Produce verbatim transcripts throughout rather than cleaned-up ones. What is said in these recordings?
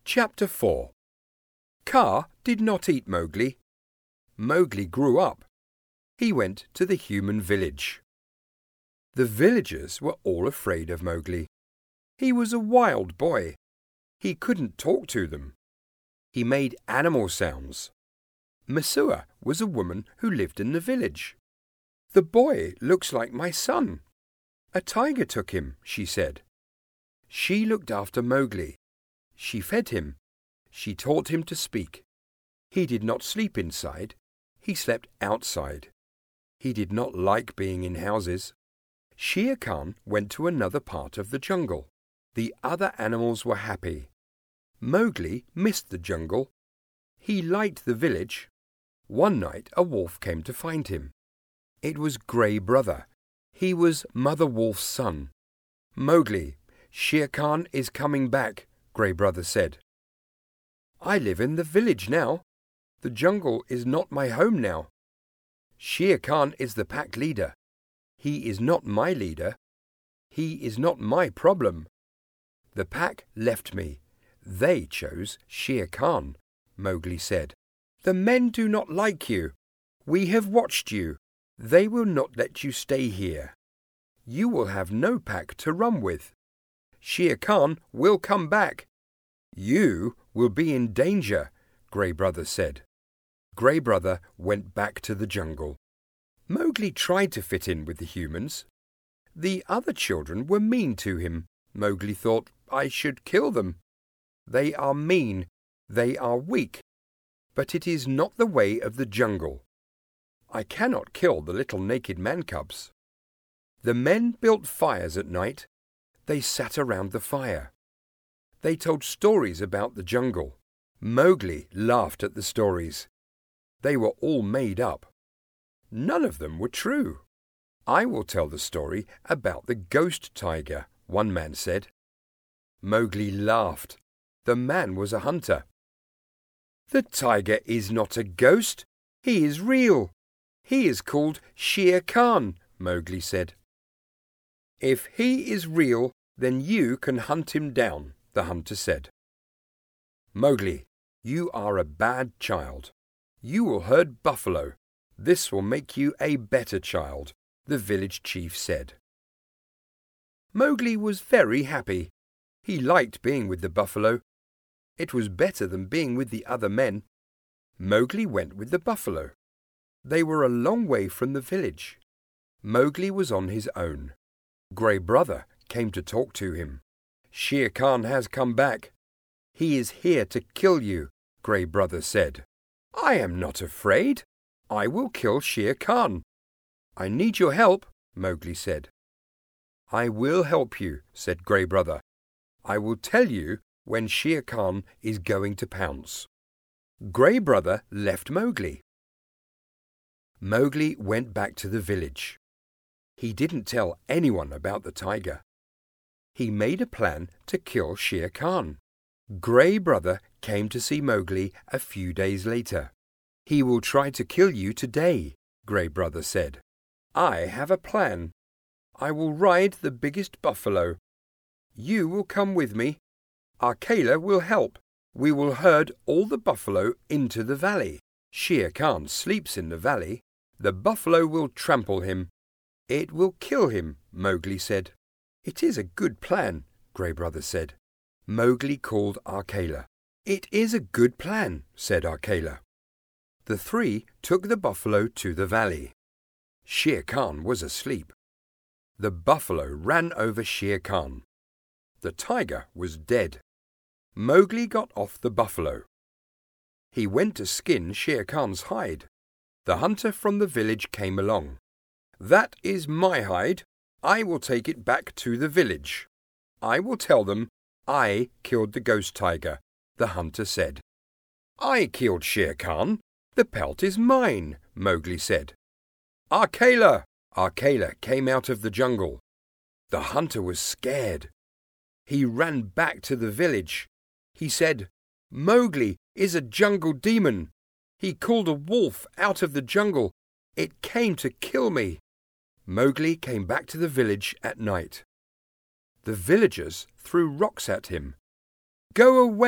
Chapter four. Kaa did not eat Mowgli. Mowgli grew up. He went to the human village. The villagers were all afraid of Mowgli. He was a wild boy. He couldn't talk to them. He made animal sounds. Messua was a woman who lived in the village. "The boy looks like my son. A tiger took him," she said. She looked after Mowgli. She fed him. She taught him to speak. He did not sleep inside. He slept outside. He did not like being in houses. Shere Khan went to another part of the jungle. The other animals were happy. Mowgli missed the jungle. He liked the village. One night a wolf came to find him. It was Grey Brother. He was Mother Wolf's son. "Mowgli, Shere Khan is coming back," Grey Brother said. "I live in the village now. The jungle is not my home now. Shere Khan is the pack leader. He is not my leader. He is not my problem. The pack left me. They chose Shere Khan," Mowgli said. "The men do not like you. We have watched you. They will not let you stay here. You will have no pack to run with. Shere Khan will come back. You will be in danger," Grey Brother said. Grey Brother went back to the jungle. Mowgli tried to fit in with the humans. The other children were mean to him. Mowgli thought, "I should kill them. They are mean. They are weak. But it is not the way of the jungle. I cannot kill the little naked man cubs." The men built fires at night. They sat around the fire. They told stories about the jungle. Mowgli laughed at the stories. They were all made up. None of them were true. "I will tell the story about the ghost tiger," one man said. Mowgli laughed. The man was a hunter. "The tiger is not a ghost. He is real. He is called Shere Khan," Mowgli said. "If he is real, then you can hunt him down," the hunter said. "Mowgli, you are a bad child. You will herd buffalo. This will make you a better child," the village chief said. Mowgli was very happy. He liked being with the buffalo. It was better than being with the other men. Mowgli went with the buffalo. They were a long way from the village. Mowgli was on his own. Grey Brother came to talk to him. "Shere Khan has come back. He is here to kill you," Grey Brother said. "I am not afraid. I will kill Shere Khan." "I need your help," Mowgli said. "I will help you," said Grey Brother. "I will tell you when Shere Khan is going to pounce." Grey Brother left Mowgli. Mowgli went back to the village. He didn't tell anyone about the tiger. He made a plan to kill Shere Khan. Grey Brother came to see Mowgli a few days later. "He will try to kill you today," Grey Brother said. "I have a plan. I will ride the biggest buffalo. You will come with me. Akela will help. We will herd all the buffalo into the valley. Shere Khan sleeps in the valley. The buffalo will trample him. It will kill him," Mowgli said. "It is a good plan," Grey Brother said. Mowgli called Akela. "It is a good plan," said Akela. The three took the buffalo to the valley. Shere Khan was asleep. The buffalo ran over Shere Khan. The tiger was dead. Mowgli got off the buffalo. He went to skin Shere Khan's hide. The hunter from the village came along. "That is my hide. I will take it back to the village. I will tell them I killed the ghost tiger," the hunter said. "I killed Shere Khan. The pelt is mine," Mowgli said. "Akela!" Akela came out of the jungle. The hunter was scared. He ran back to the village. He said, "Mowgli is a jungle demon. He called a wolf out of the jungle. It came to kill me." Mowgli came back to the village at night. The villagers threw rocks at him. "Go away!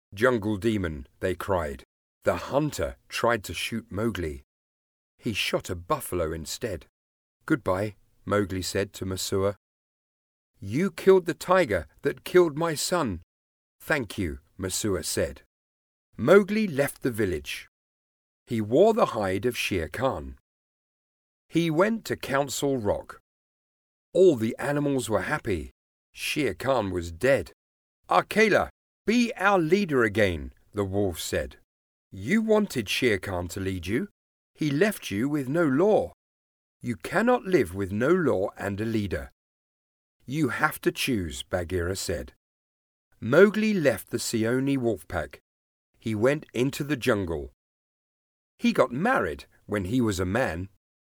Jungle demon, they cried. The hunter tried to shoot Mowgli. He shot a buffalo instead. Goodbye, Mowgli said to Messua. You killed the tiger that killed my son. Thank you, Messua said. Mowgli left the village. He wore the hide of Shere Khan. He went to Council Rock. All the animals were happy. Shere Khan was dead. Akela, be our leader again, the wolf said. You wanted Shere Khan to lead you. He left you with no law. You cannot live with no law and a leader. You have to choose, Bagheera said. Mowgli left the Seeonee wolf pack. He went into the jungle. He got married when he was a man.